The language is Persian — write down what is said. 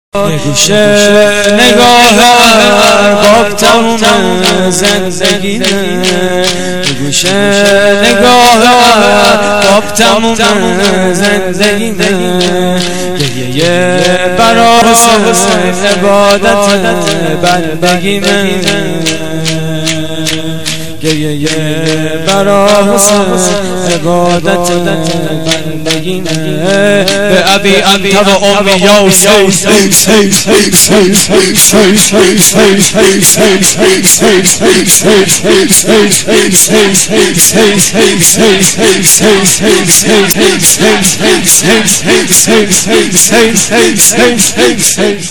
گوشه نگاه باب تموم زندگی گوشه نگاه باب تموم زندگی گریه برای عبادت بندگی گریه برای عبادت بندگی به ابی انت و امی یا حسین